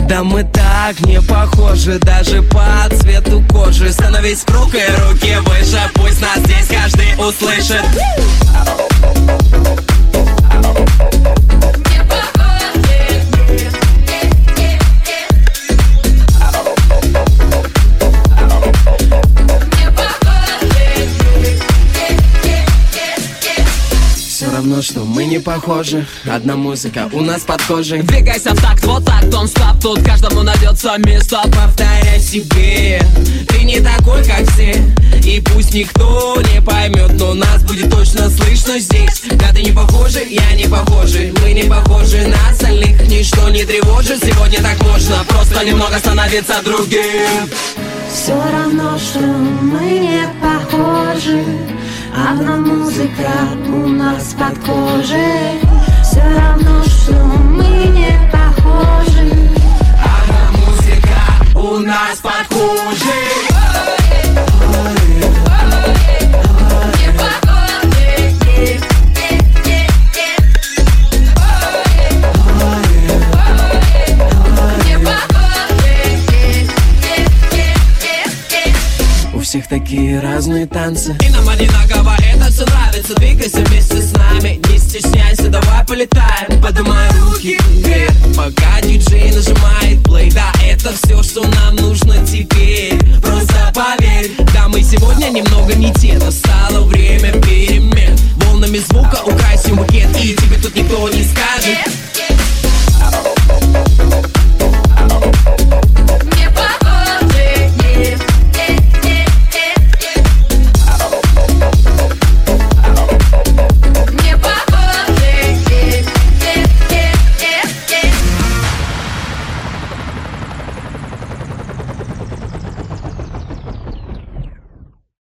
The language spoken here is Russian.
Да мы так не похожи, даже по цвету кожи. Становись рукой, руки выше, пусть нас здесь каждый услышит. Все равно, что мы не похожи. Одна музыка у нас под кожей. Двигайся в такт, вот так, нон-стоп. Тут каждому найдется место. Повторяй себе, ты не такой, как все. И пусть никто не поймет, но нас будет точно слышно здесь. Да ты не похожи, я не похожи. Мы не похожи на остальных. Ничто не тревожит, сегодня так можно просто немного становиться другим. Все равно, что мы не похожи. Одна музыка у нас под кожей. Все равно, что мы не похожи. Одна музыка у нас под кожей. У всех такие разные танцы. И нам одинаково это все нравится. Двигайся вместе с нами, не стесняйся, давай полетаем. Поднимай руки вверх, пока диджей нажимает.